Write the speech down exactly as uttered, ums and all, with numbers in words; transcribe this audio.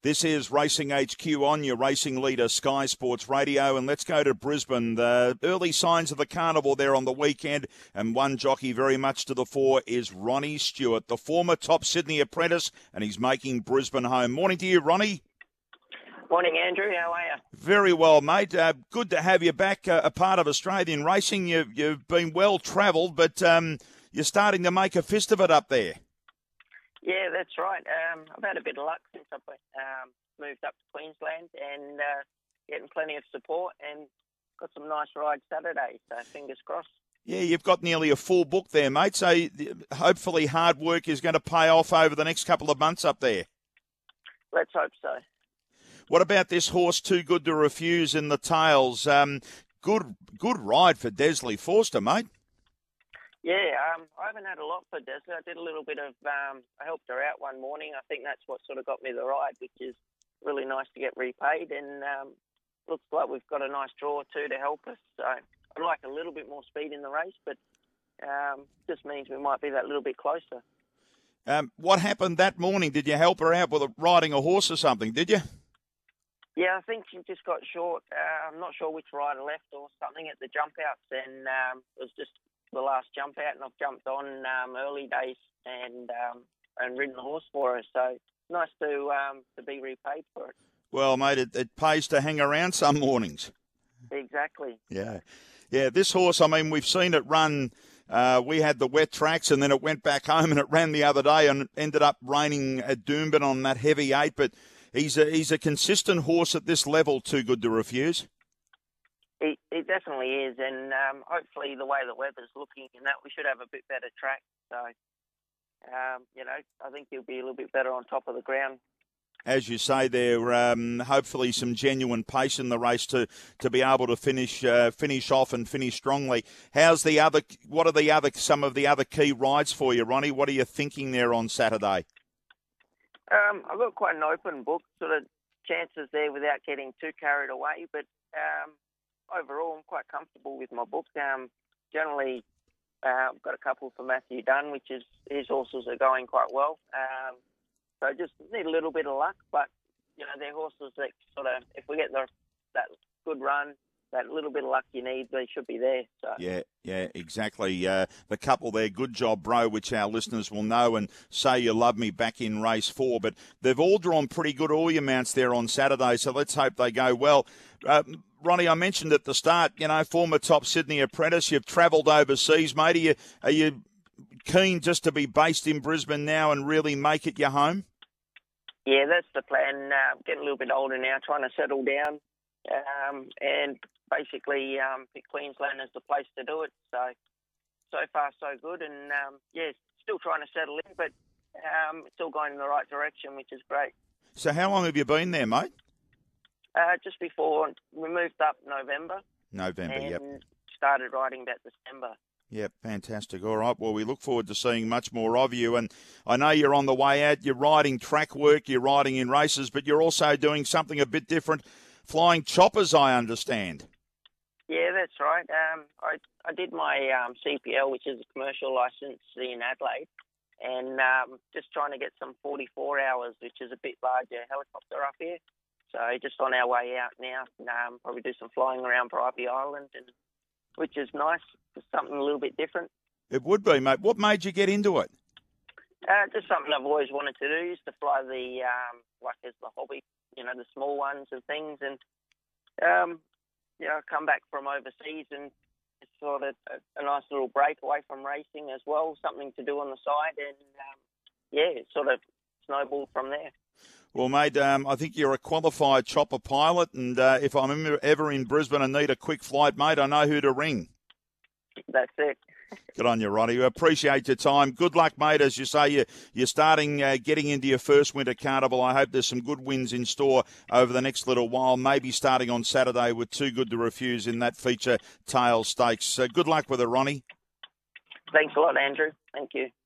This is Racing H Q on your racing leader, Sky Sports Radio, and let's go to Brisbane. The early signs of the carnival there on the weekend, and one jockey very much to the fore is Ronnie Stewart, the former top Sydney apprentice, and he's making Brisbane home. Morning to you, Ronnie. Morning, Andrew. How are you? Very well, mate. Uh, good to have you back, uh, a part of Australian racing. You, you've been well travelled, but um, you're starting to make a fist of it up there. Yeah, that's right. Um, I've had a bit of luck since I've um, moved up to Queensland and uh, getting plenty of support and got some nice rides Saturday, so fingers crossed. Yeah, you've got nearly a full book there, mate, so hopefully hard work is going to pay off over the next couple of months up there. Let's hope so. What about this horse, Too Good to Refuse, in the tails? Um, good good ride for Desley Forster, mate. Yeah, um, I haven't had a lot for Desley. I did a little bit of, um, I helped her out one morning. I think that's what sort of got me the ride, which is really nice to get repaid. And um, looks like we've got a nice draw too to help us. So I'd like a little bit more speed in the race, but um, just means we might be that little bit closer. Um, what happened that morning? Did you help her out with riding a horse or something, did you? Yeah, I think she just got short. Uh, I'm not sure which rider left or something at the jump outs, and um, it was just the last jump out, and I've jumped on um, early days and um, and ridden the horse for her. So nice to um, to be repaid for it. Well, mate, it, it pays to hang around some mornings. Exactly. Yeah, yeah. This horse, I mean, we've seen it run. Uh, we had the wet tracks, and then it went back home, and it ran the other day, and ended up raining at Doomben on that heavy eight. But he's a he's a consistent horse at this level. Too Good to Refuse. It, it definitely is, and um, hopefully the way the weather's looking and that, we should have a bit better track. So, um, you know, I think he'll be a little bit better on top of the ground. As you say there, um, hopefully some genuine pace in the race to, to be able to finish uh, finish off and finish strongly. How's the other? What are the other some of the other key rides for you, Ronnie? What are you thinking there on Saturday? Um, I've got quite an open book, sort of chances there without getting too carried away, but. Um, Overall, I'm quite comfortable with my book. Um, generally, uh, I've got a couple for Matthew Dunn, which is his horses are going quite well. Um, so I just need a little bit of luck, but you know they're horses that sort of, if we get the, that good run, that little bit of luck you need, they should be there. So. Yeah, yeah, exactly. Uh, the couple there, Good Job Bro, which our listeners will know, and Say You Love Me back in race four. But they've all drawn pretty good all your mounts there on Saturday, so let's hope they go well. Uh, Ronnie, I mentioned at the start, you know, former top Sydney apprentice. You've travelled overseas, mate. Are you, are you keen just to be based in Brisbane now and really make it your home? Yeah, that's the plan. Uh, getting a little bit older now, trying to settle down um, and basically um, pick Queensland as the place to do it. So, so far so good. And, um, yeah, still trying to settle in, but um, it's all going in the right direction, which is great. So how long have you been there, mate? Uh, just before we moved up November. November, and yep. started riding about December. Yep, fantastic. All right, well, we look forward to seeing much more of you. And I know you're on the way out. You're riding track work, you're riding in races, but you're also doing something a bit different, flying choppers, I understand. Yeah, that's right. Um, I, I did my um, C P L, which is a commercial licence in Adelaide, and um, just trying to get some forty-four hours, which is a bit larger helicopter up here. So just on our way out now, um, probably do some flying around Bribie Island, and which is nice, just something a little bit different. It would be, mate. What made you get into it? Uh, just something I've always wanted to do, used to fly the, um, like as the hobby, you know, the small ones and things. And, um, you know, I come back from overseas and it's sort of a, a nice little break away from racing as well, something to do on the side. And, um, yeah, it sort of snowballed from there. Well, mate, um, I think you're a qualified chopper pilot, and uh, if I'm ever in Brisbane and need a quick flight, mate, I know who to ring. That's it. Good on you, Ronnie. We appreciate your time. Good luck, mate. As you say, you're, you're starting, uh, getting into your first winter carnival. I hope there's some good wins in store over the next little while, maybe starting on Saturday with Too Good to Refuse in that feature tail stakes. So good luck with it, Ronnie. Thanks a lot, Andrew. Thank you.